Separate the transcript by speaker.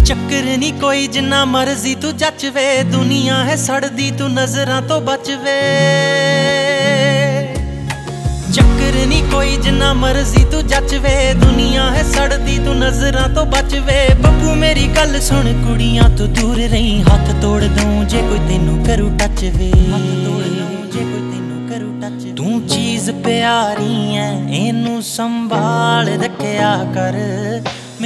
Speaker 1: चक्कर नी कोई जिन्ना मर्जी तू जचवे, दुनिया है सड़दी तू नजरां तो बचवे। चक्कर नी कोई जिन्ना मर्जी तू जचवे, दुनिया है सड़दी तू नजरां तो बचवे। बब्बू मेरी गल सुन कुड़ियां तू दूर रही, हाथ तोड़ दूं जे कोई तेनू करू टच वे। तू चीज प्यारी है इनू संभाल रखया कर।